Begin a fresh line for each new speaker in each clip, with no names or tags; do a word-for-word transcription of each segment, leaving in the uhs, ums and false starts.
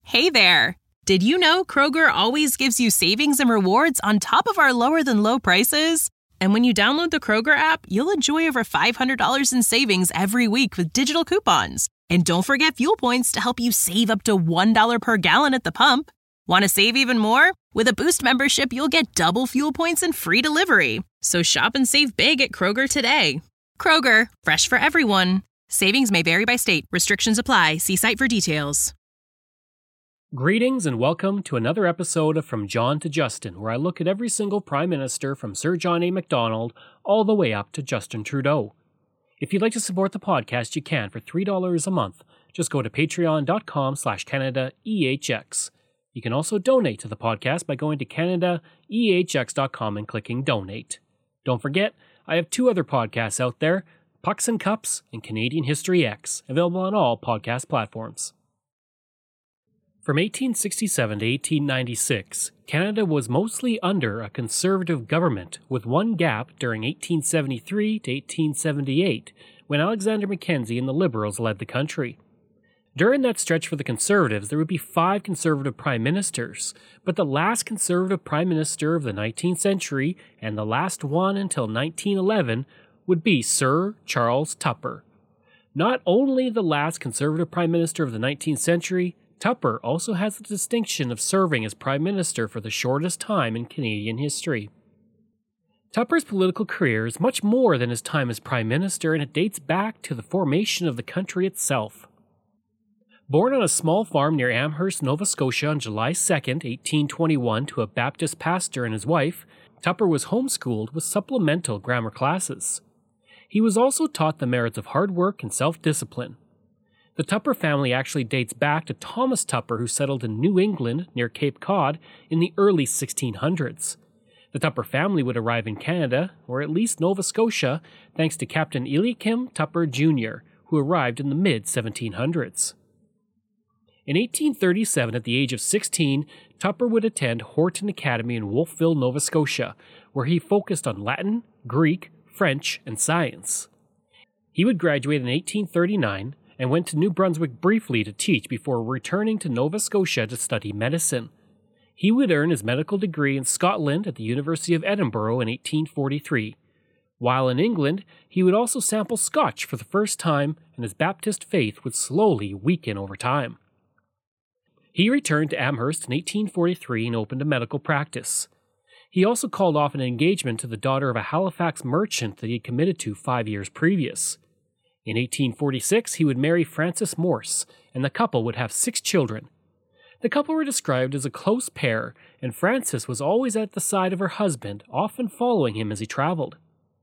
Hey there! Did you know Kroger always gives you savings and rewards on top of our lower-than-low prices? And when you download the Kroger app, you'll enjoy over five hundred dollars in savings every week with digital coupons. And don't forget fuel points to help you save up to one dollar per gallon at the pump. Want to save even more? With a Boost membership, you'll get double fuel points and free delivery. So shop and save big at Kroger today. Kroger, fresh for everyone. Savings may vary by state. Restrictions apply. See site for details.
Greetings and welcome to another episode of From John to Justin, where I look at every single Prime Minister from Sir John A. Macdonald all the way up to Justin Trudeau. If you'd like to support the podcast, you can for three dollars a month. Just go to patreon.com slash CanadaEHX. You can also donate to the podcast by going to Canada E H X dot com and clicking Donate. Don't forget, I have two other podcasts out there, Pucks and Cups and Canadian History X, available on all podcast platforms. From eighteen sixty-seven to eighteen ninety-six, Canada was mostly under a conservative government, with one gap during eighteen seventy-three to eighteen seventy-eight, when Alexander Mackenzie and the Liberals led the country. During that stretch for the Conservatives, there would be five Conservative Prime Ministers, but the last Conservative Prime Minister of the nineteenth century, and the last one until nineteen eleven, would be Sir Charles Tupper. Not only the last Conservative Prime Minister of the nineteenth century, Tupper also has the distinction of serving as Prime Minister for the shortest time in Canadian history. Tupper's political career is much more than his time as Prime Minister, and it dates back to the formation of the country itself. Born on a small farm near Amherst, Nova Scotia on July second, eighteen twenty-one, to a Baptist pastor and his wife, Tupper was homeschooled with supplemental grammar classes. He was also taught the merits of hard work and self-discipline. The Tupper family actually dates back to Thomas Tupper, who settled in New England near Cape Cod in the early sixteen hundreds. The Tupper family would arrive in Canada, or at least Nova Scotia, thanks to Captain Eliakim Tupper Junior, who arrived in the mid seventeen hundreds. In eighteen thirty-seven, at the age of sixteen, Tupper would attend Horton Academy in Wolfville, Nova Scotia, where he focused on Latin, Greek, French, and science. He would graduate in eighteen thirty-nine, and went to New Brunswick briefly to teach before returning to Nova Scotia to study medicine. He would earn his medical degree in Scotland at the University of Edinburgh in eighteen forty-three. While in England, he would also sample Scotch for the first time, and his Baptist faith would slowly weaken over time. He returned to Amherst in eighteen forty-three and opened a medical practice. He also called off an engagement to the daughter of a Halifax merchant that he had committed to five years previous. In eighteen forty-six, he would marry Frances Morse, and the couple would have six children. The couple were described as a close pair, and Frances was always at the side of her husband, often following him as he traveled.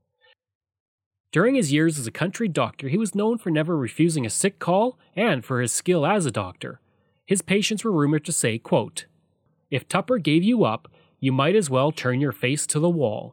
During his years as a country doctor, he was known for never refusing a sick call and for his skill as a doctor. His patients were rumored to say, quote, "If Tupper gave you up, you might as well turn your face to the wall."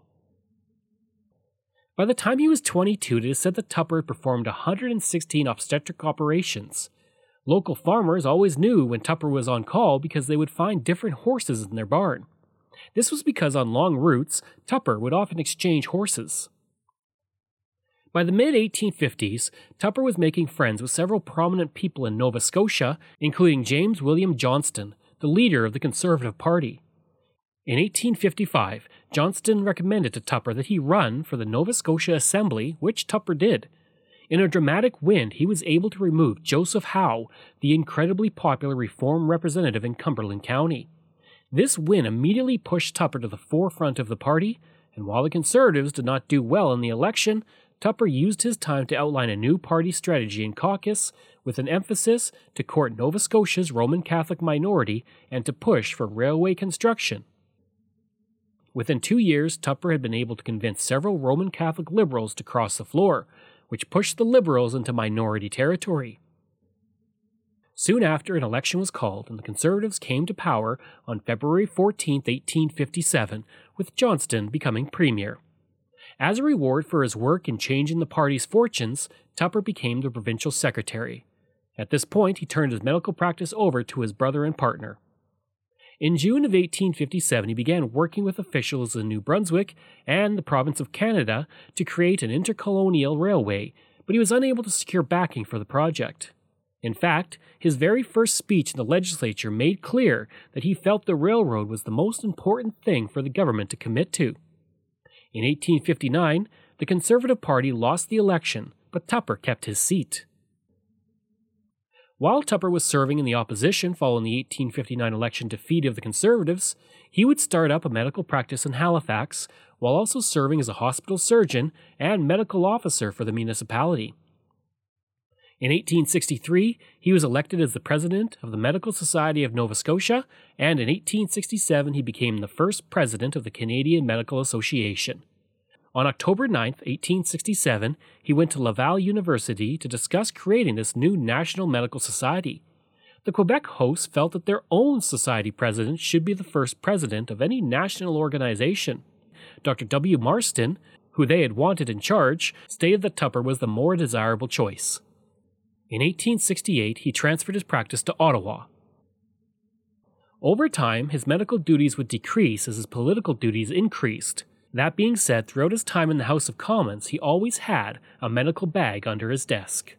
By the time he was twenty-two, it is said that Tupper had performed one hundred sixteen obstetric operations. Local farmers always knew when Tupper was on call because they would find different horses in their barn. This was because on long routes, Tupper would often exchange horses. By the mid eighteen fifties, Tupper was making friends with several prominent people in Nova Scotia, including James William Johnston, the leader of the Conservative Party. In eighteen fifty-five, Johnston recommended to Tupper that he run for the Nova Scotia Assembly, which Tupper did. In a dramatic win, he was able to remove Joseph Howe, the incredibly popular Reform representative in Cumberland County. This win immediately pushed Tupper to the forefront of the party, and while the Conservatives did not do well in the election, Tupper used his time to outline a new party strategy in caucus, with an emphasis to court Nova Scotia's Roman Catholic minority and to push for railway construction. Within two years, Tupper had been able to convince several Roman Catholic liberals to cross the floor, which pushed the liberals into minority territory. Soon after, an election was called, and the Conservatives came to power on February fourteenth, eighteen fifty-seven, with Johnston becoming Premier. As a reward for his work in changing the party's fortunes, Tupper became the provincial secretary. At this point, he turned his medical practice over to his brother and partner. In June of eighteen fifty-seven, he began working with officials in New Brunswick and the province of Canada to create an intercolonial railway, but he was unable to secure backing for the project. In fact, his very first speech in the legislature made clear that he felt the railroad was the most important thing for the government to commit to. In eighteen fifty-nine, the Conservative Party lost the election, but Tupper kept his seat. While Tupper was serving in the opposition following the eighteen fifty-nine election defeat of the Conservatives, he would start up a medical practice in Halifax, while also serving as a hospital surgeon and medical officer for the municipality. In eighteen sixty-three, he was elected as the president of the Medical Society of Nova Scotia, and in eighteen sixty-seven he became the first president of the Canadian Medical Association. On October ninth, eighteen sixty-seven, he went to Laval University to discuss creating this new National Medical Society. The Quebec hosts felt that their own society president should be the first president of any national organization. Doctor W. Marston, who they had wanted in charge, stated that Tupper was the more desirable choice. In eighteen sixty-eight, he transferred his practice to Ottawa. Over time, his medical duties would decrease as his political duties increased. That being said, throughout his time in the House of Commons, he always had a medical bag under his desk.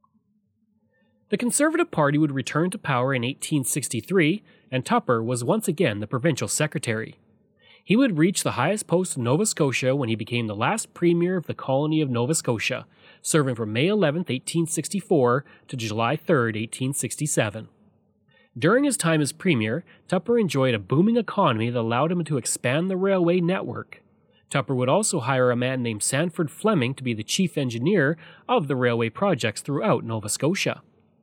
The Conservative Party would return to power in eighteen sixty-three, and Tupper was once again the provincial secretary. He would reach the highest post in Nova Scotia when he became the last premier of the colony of Nova Scotia, serving from May eleventh, eighteen sixty-four to July third, eighteen sixty-seven. During his time as premier, Tupper enjoyed a booming economy that allowed him to expand the railway network. Tupper would also hire a man named Sanford Fleming to be the chief engineer of the railway projects throughout Nova Scotia.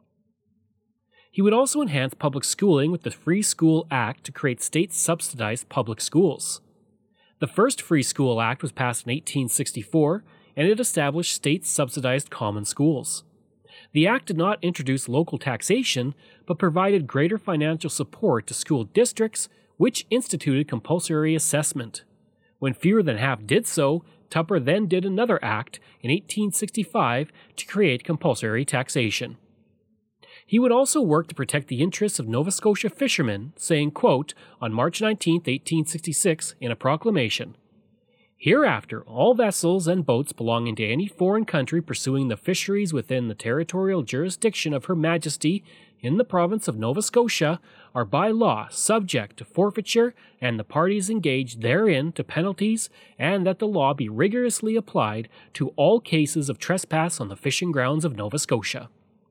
He would also enhance public schooling with the Free School Act to create state-subsidized public schools. The first Free School Act was passed in eighteen sixty-four, and it established state-subsidized common schools. The act did not introduce local taxation, but provided greater financial support to school districts, which instituted compulsory assessment. When fewer than half did so, Tupper then did another act in eighteen sixty-five to create compulsory taxation. He would also work to protect the interests of Nova Scotia fishermen, saying, quote, on March nineteenth, eighteen sixty-six, in a proclamation, "Hereafter, all vessels and boats belonging to any foreign country pursuing the fisheries within the territorial jurisdiction of Her Majesty in the province of Nova Scotia are by law subject to forfeiture, and the parties engaged therein to penalties, and that the law be rigorously applied to all cases of trespass on the fishing grounds of Nova Scotia."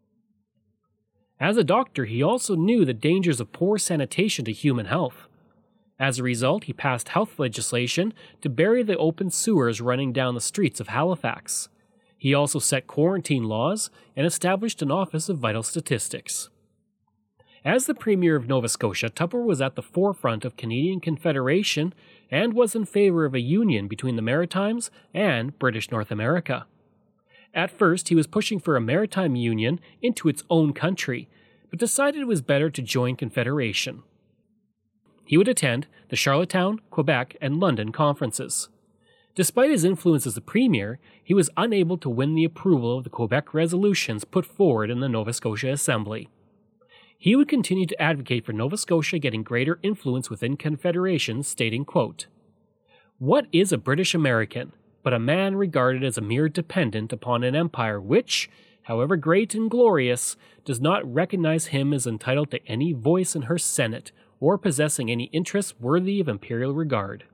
As a doctor, he also knew the dangers of poor sanitation to human health. As a result, he passed health legislation to bury the open sewers running down the streets of Halifax. He also set quarantine laws and established an Office of Vital Statistics. As the Premier of Nova Scotia, Tupper was at the forefront of Canadian Confederation and was in favor of a union between the Maritimes and British North America. At first, he was pushing for a maritime union into its own country, but decided it was better to join Confederation. He would attend the Charlottetown, Quebec, and London conferences. Despite his influence as the Premier, he was unable to win the approval of the Quebec resolutions put forward in the Nova Scotia Assembly. He would continue to advocate for Nova Scotia getting greater influence within Confederation, stating, quote, "What is a British American, but a man regarded as a mere dependent upon an empire which, however great and glorious, does not recognize him as entitled to any voice in her Senate, or possessing any interests worthy of imperial regard."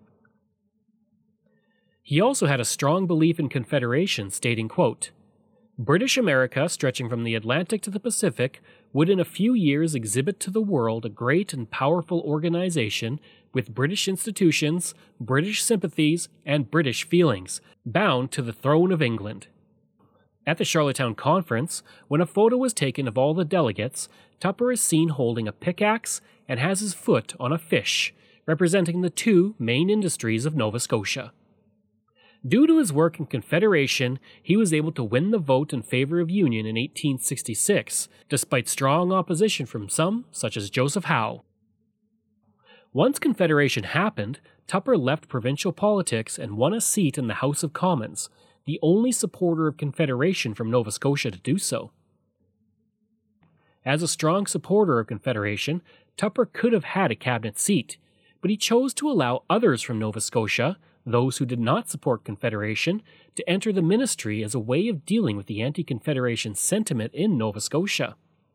He also had a strong belief in Confederation, stating, quote, "British America, stretching from the Atlantic to the Pacific, would in a few years exhibit to the world a great and powerful organization with British institutions, British sympathies, and British feelings, bound to the throne of England." At the Charlottetown Conference, when a photo was taken of all the delegates, Tupper is seen holding a pickaxe and has his foot on a fish, representing the two main industries of Nova Scotia. Due to his work in Confederation, he was able to win the vote in favor of union in eighteen sixty-six, despite strong opposition from some, such as Joseph Howe. Once Confederation happened, Tupper left provincial politics and won a seat in the House of Commons, the only supporter of Confederation from Nova Scotia to do so. As a strong supporter of Confederation, Tupper could have had a cabinet seat, but he chose to allow others from Nova Scotia, those who did not support Confederation, to enter the ministry as a way of dealing with the anti-Confederation sentiment in Nova Scotia.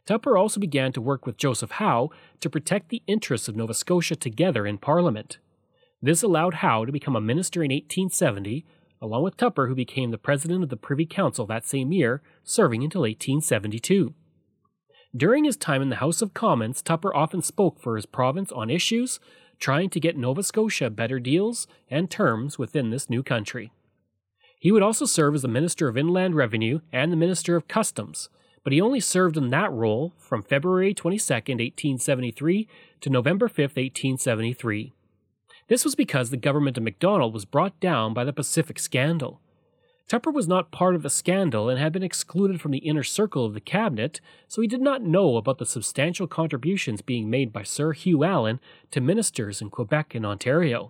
Tupper also began to work with Joseph Howe to protect the interests of Nova Scotia together in Parliament. This allowed Howe to become a minister in eighteen seventy, along with Tupper, who became the president of the Privy Council that same year, serving until eighteen seventy-two. During his time in the House of Commons, Tupper often spoke for his province on issues, trying to get Nova Scotia better deals and terms within this new country. He would also serve as the Minister of Inland Revenue and the Minister of Customs, but he only served in that role from February twenty-second, eighteen seventy-three to November fifth, eighteen seventy-three. This was because the government of Macdonald was brought down by the Pacific Scandal. Tupper was not part of the scandal and had been excluded from the inner circle of the cabinet, so he did not know about the substantial contributions being made by Sir Hugh Allan to ministers in Quebec and Ontario.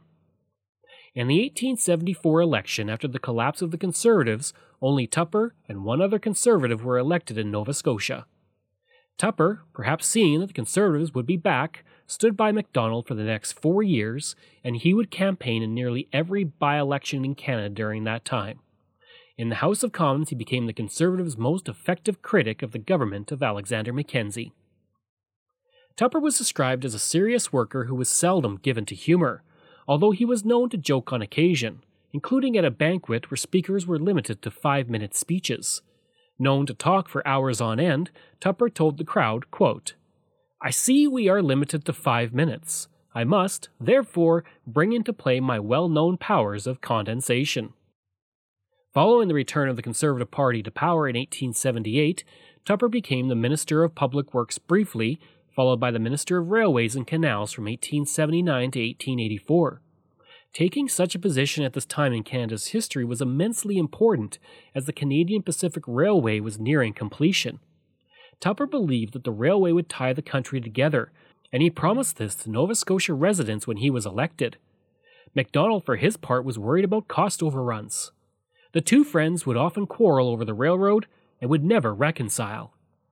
In the eighteen seventy-four election, after the collapse of the Conservatives, only Tupper and one other Conservative were elected in Nova Scotia. Tupper, perhaps seeing that the Conservatives would be back, stood by Macdonald for the next four years, and he would campaign in nearly every by-election in Canada during that time. In the House of Commons, he became the Conservatives' most effective critic of the government of Alexander Mackenzie. Tupper was described as a serious worker who was seldom given to humor, although he was known to joke on occasion, including at a banquet where speakers were limited to five-minute speeches. Known to talk for hours on end, Tupper told the crowd, quote, "I see we are limited to five minutes. I must, therefore, bring into play my well-known powers of condensation." Following the return of the Conservative Party to power in eighteen seventy-eight, Tupper became the Minister of Public Works briefly, followed by the Minister of Railways and Canals from eighteen seventy-nine to eighteen eighty-four. Taking such a position at this time in Canada's history was immensely important, as the Canadian Pacific Railway was nearing completion. Tupper believed that the railway would tie the country together, and he promised this to Nova Scotia residents when he was elected. Macdonald, for his part, was worried about cost overruns. The two friends would often quarrel over the railroad and would never reconcile.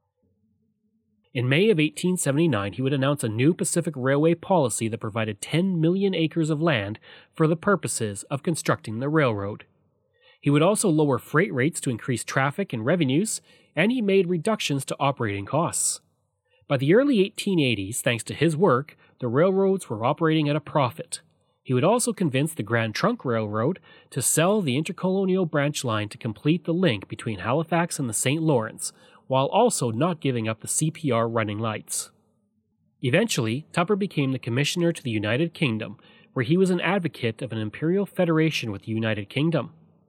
In May of eighteen seventy-nine, he would announce a new Pacific Railway policy that provided ten million acres of land for the purposes of constructing the railroad. He would also lower freight rates to increase traffic and revenues, and he made reductions to operating costs. By the early eighteen eighties, thanks to his work, the railroads were operating at a profit. He would also convince the Grand Trunk Railroad to sell the Intercolonial Branch Line to complete the link between Halifax and the Saint Lawrence, while also not giving up the C P R running lights. Eventually, Tupper became the Commissioner to the United Kingdom, where he was an advocate of an imperial federation with the United Kingdom.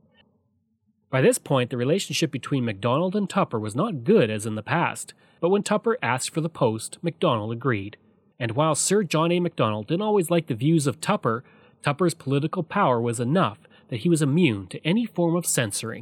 By this point, the relationship between Macdonald and Tupper was not good as in the past, but when Tupper asked for the post, Macdonald agreed. And while Sir John A. Macdonald didn't always like the views of Tupper, Tupper's political power was enough that he was immune to any form of censoring.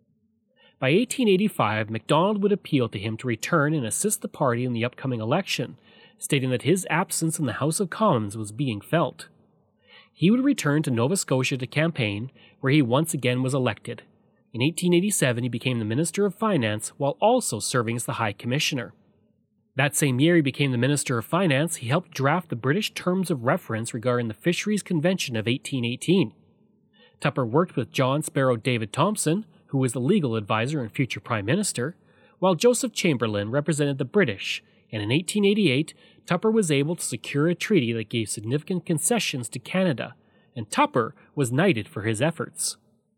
By eighteen eighty-five, Macdonald would appeal to him to return and assist the party in the upcoming election, stating that his absence in the House of Commons was being felt. He would return to Nova Scotia to campaign, where he once again was elected. In eighteen eighty-seven, he became the Minister of Finance while also serving as the High Commissioner. That same year he became the Minister of Finance. He helped draft the British Terms of Reference regarding the Fisheries Convention of eighteen eighteen. Tupper worked with John Sparrow David Thompson, who was the legal advisor and future Prime Minister, while Joseph Chamberlain represented the British, and in eighteen eighty-eight, Tupper was able to secure a treaty that gave significant concessions to Canada, and Tupper was knighted for his efforts.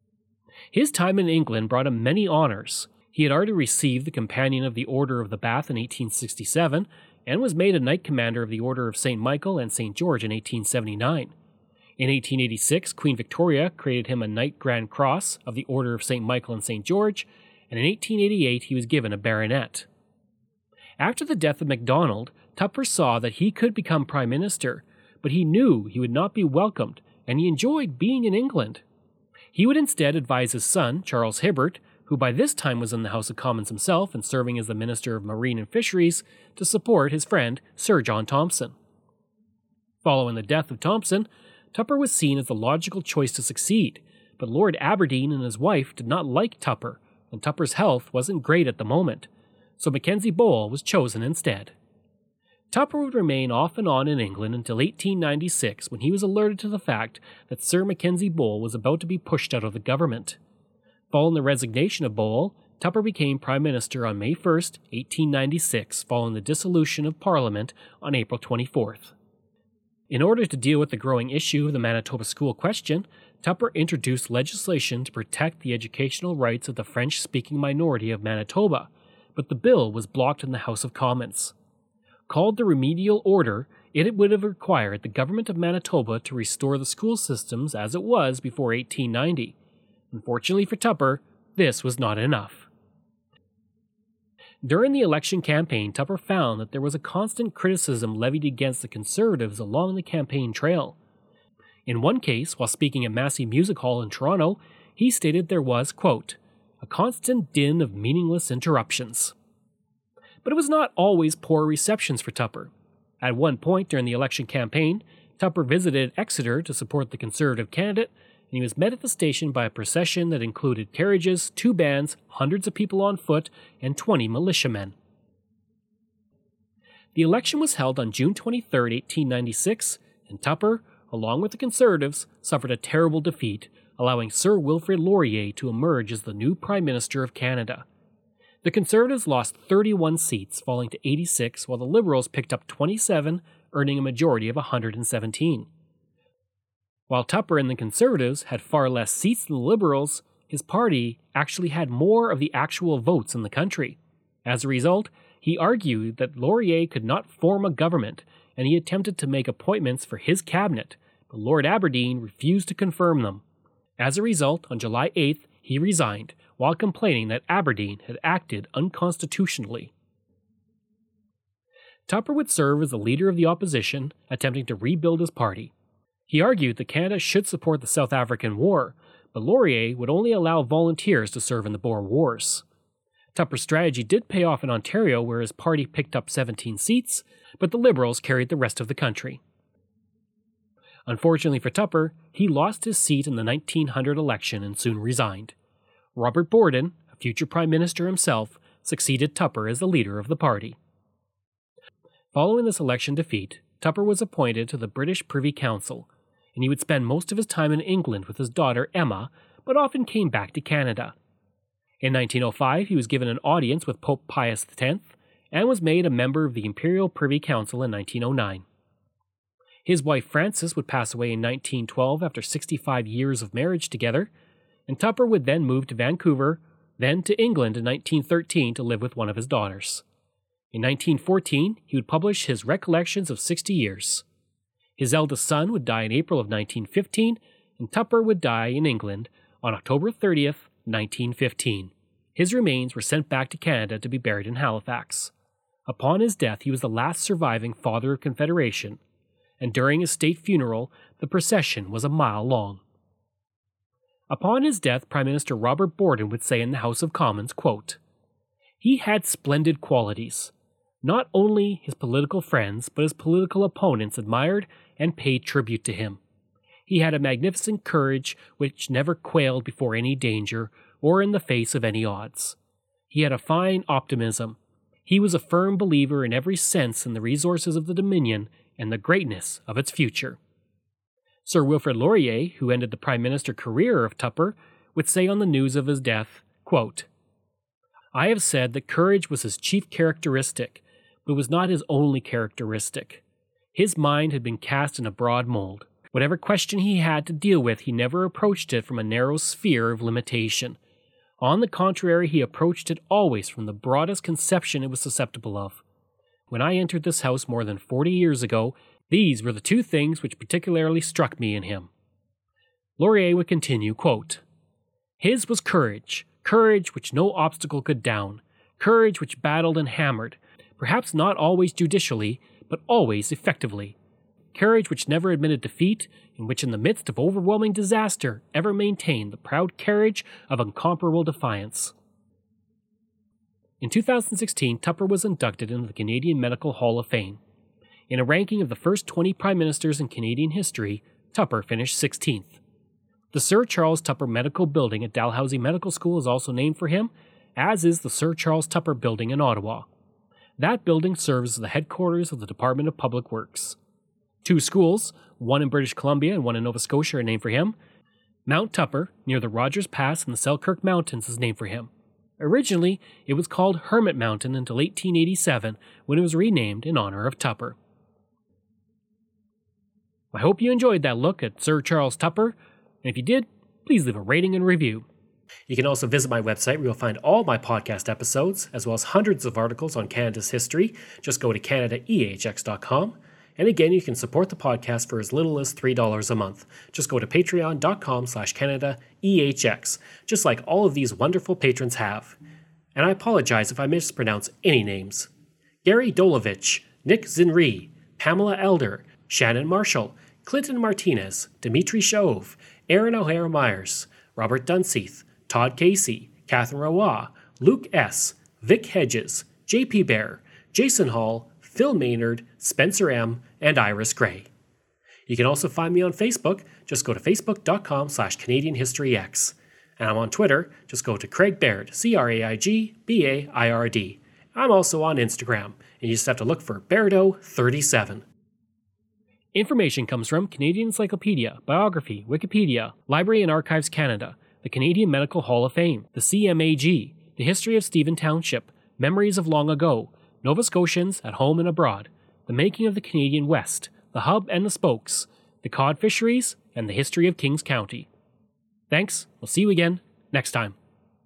His time in England brought him many honours. He had already received the Companion of the Order of the Bath in eighteen sixty-seven, and was made a Knight Commander of the Order of Saint Michael and Saint George in eighteen seventy-nine. In eighteen eighty-six, Queen Victoria created him a Knight Grand Cross of the Order of Saint Michael and Saint George, and in eighteen eighty-eight he was given a baronet. After the death of Macdonald, Tupper saw that he could become Prime Minister, but he knew he would not be welcomed, and he enjoyed being in England. He would instead advise his son, Charles Hibbert, who by this time was in the House of Commons himself and serving as the Minister of Marine and Fisheries, to support his friend Sir John Thompson. Following the death of Thompson, Tupper was seen as the logical choice to succeed, but Lord Aberdeen and his wife did not like Tupper, and Tupper's health wasn't great at the moment, so Mackenzie Bowell was chosen instead. Tupper would remain off and on in England until eighteen ninety-six, when he was alerted to the fact that Sir Mackenzie Bowell was about to be pushed out of the government. Following the resignation of Bowell, Tupper became Prime Minister on May first, eighteen ninety-six, following the dissolution of Parliament on April twenty-fourth. In order to deal with the growing issue of the Manitoba school question, Tupper introduced legislation to protect the educational rights of the French-speaking minority of Manitoba, but the bill was blocked in the House of Commons. Called the Remedial Order, it would have required the government of Manitoba to restore the school systems as it was before eighteen ninety. Unfortunately for Tupper, this was not enough. During the election campaign, Tupper found that there was a constant criticism levied against the Conservatives along the campaign trail. In one case, while speaking at Massey Music Hall in Toronto, he stated there was, quote, a constant din of meaningless interruptions. But it was not always poor receptions for Tupper. At one point during the election campaign, Tupper visited Exeter to support the Conservative candidate, and he was met at the station by a procession that included carriages, two bands, hundreds of people on foot, and twenty militiamen. The election was held on June twenty-third, eighteen ninety-six, and Tupper, along with the Conservatives, suffered a terrible defeat, allowing Sir Wilfrid Laurier to emerge as the new Prime Minister of Canada. The Conservatives lost thirty-one seats, falling to eighty-six, while the Liberals picked up twenty-seven, earning a majority of one hundred seventeen. While Tupper and the Conservatives had far less seats than the Liberals, his party actually had more of the actual votes in the country. As a result, he argued that Laurier could not form a government, and he attempted to make appointments for his cabinet, but Lord Aberdeen refused to confirm them. As a result, on July eighth, he resigned, while complaining that Aberdeen had acted unconstitutionally. Tupper would serve as the leader of the opposition, attempting to rebuild his party. He argued that Canada should support the South African War, but Laurier would only allow volunteers to serve in the Boer Wars. Tupper's strategy did pay off in Ontario, where his party picked up seventeen seats, but the Liberals carried the rest of the country. Unfortunately for Tupper, he lost his seat in the nineteen hundred election and soon resigned. Robert Borden, a future Prime Minister himself, succeeded Tupper as the leader of the party. Following this election defeat, Tupper was appointed to the British Privy Council, and he would spend most of his time in England with his daughter Emma, but often came back to Canada. In nineteen oh five, he was given an audience with Pope Pius the tenth, and was made a member of the Imperial Privy Council in nineteen oh nine. His wife Frances would pass away in nineteen twelve after sixty-five years of marriage together, and Tupper would then move to Vancouver, then to England in nineteen thirteen to live with one of his daughters. In nineteen fourteen, he would publish his Recollections of Sixty Years. His eldest son would die in April of nineteen fifteen, and Tupper would die in England on October thirtieth, nineteen fifteen. His remains were sent back to Canada to be buried in Halifax. Upon his death, he was the last surviving Father of Confederation, and during his state funeral, the procession was a mile long. Upon his death, Prime Minister Robert Borden would say in the House of Commons, quote, "He had splendid qualities. Not only his political friends, but his political opponents admired and paid tribute to him. He had a magnificent courage which never quailed before any danger or in the face of any odds. He had a fine optimism. He was a firm believer in every sense in the resources of the Dominion and the greatness of its future." Sir Wilfrid Laurier, who ended the Prime Minister career of Tupper, would say on the news of his death, quote, "I have said that courage was his chief characteristic, but was not his only characteristic. His mind had been cast in a broad mold. Whatever question he had to deal with, he never approached it from a narrow sphere of limitation. On the contrary, he approached it always from the broadest conception it was susceptible of. When I entered this house more than forty years ago, these were the two things which particularly struck me in him." Laurier would continue, quote, "His was courage, courage which no obstacle could down, courage which battled and hammered, perhaps not always judicially, but always effectively. Courage which never admitted defeat, and which in the midst of overwhelming disaster ever maintained the proud carriage of incomparable defiance." In two thousand sixteen, Tupper was inducted into the Canadian Medical Hall of Fame. In a ranking of the first twenty Prime Ministers in Canadian history, Tupper finished sixteenth. The Sir Charles Tupper Medical Building at Dalhousie Medical School is also named for him, as is the Sir Charles Tupper Building in Ottawa. That building serves as the headquarters of the Department of Public Works. Two schools, one in British Columbia and one in Nova Scotia, are named for him. Mount Tupper, near the Rogers Pass in the Selkirk Mountains, is named for him. Originally, it was called Hermit Mountain until eighteen eighty-seven, when it was renamed in honor of Tupper. I hope you enjoyed that look at Sir Charles Tupper, and if you did, please leave a rating and review. You can also visit my website where you'll find all my podcast episodes, as well as hundreds of articles on Canada's history. Just go to canada e h x dot com. And again, you can support the podcast for as little as three dollars a month. Just go to patreon.com slash Canada EHX, just like all of these wonderful patrons have. And I apologize if I mispronounce any names. Gary Dolovich, Nick Zinri, Pamela Elder, Shannon Marshall, Clinton Martinez, Dimitri Shove, Aaron O'Hara Myers, Robert Dunseith, Todd Casey, Catherine Roy, Luke S., Vic Hedges, J P Bear, Jason Hall, Phil Maynard, Spencer M., and Iris Gray. You can also find me on Facebook. Just go to facebook.com slash Canadian History X. And I'm on Twitter. Just go to Craig Baird, C R A I G B A I R D. I'm also on Instagram, and you just have to look for Bairdo thirty-seven. Information comes from Canadian Encyclopedia, Biography, Wikipedia, Library and Archives Canada, the Canadian Medical Hall of Fame, the C M A G, the History of Stephen Township, Memories of Long Ago, Nova Scotians at Home and Abroad, The Making of the Canadian West, The Hub and the Spokes, The Cod Fisheries, and the History of Kings County. Thanks, we'll see you again next time.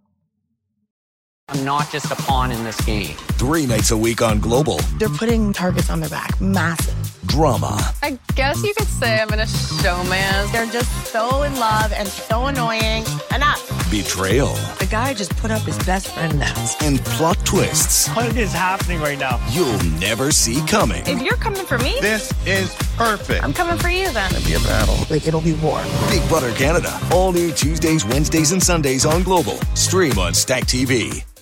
I'm not just a pawn in this game.
Three nights a week on Global.
They're putting targets on their back. Massive.
Drama.
I guess you could say I'm in a showman.
They're just so in love and so annoying. Enough.
Betrayal.
The guy just put up his best friend now.
And plot twists.
What is happening right now?
You'll never see coming.
If you're coming for me,
this is perfect.
I'm coming for you then.
It'll be a battle.
Like, it'll be war.
Big Brother Canada. All new Tuesdays, Wednesdays, and Sundays on Global. Stream on Stack T V.